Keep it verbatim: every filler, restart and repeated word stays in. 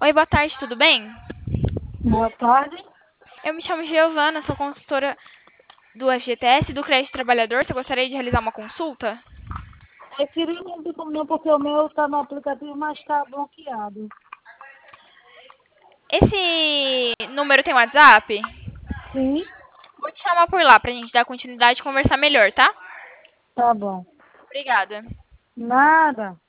Oi, boa tarde, tudo bem? Boa tarde. Eu me chamo Giovana, sou consultora do F G T S do Crédito Trabalhador. Você gostaria de realizar uma consulta? Eu queria não tem como não, porque o meu está no aplicativo, mas está bloqueado. Esse número tem WhatsApp? Sim, Vou te chamar por lá pra gente dar continuidade e conversar melhor, tá? tá bom. Obrigada. Nada.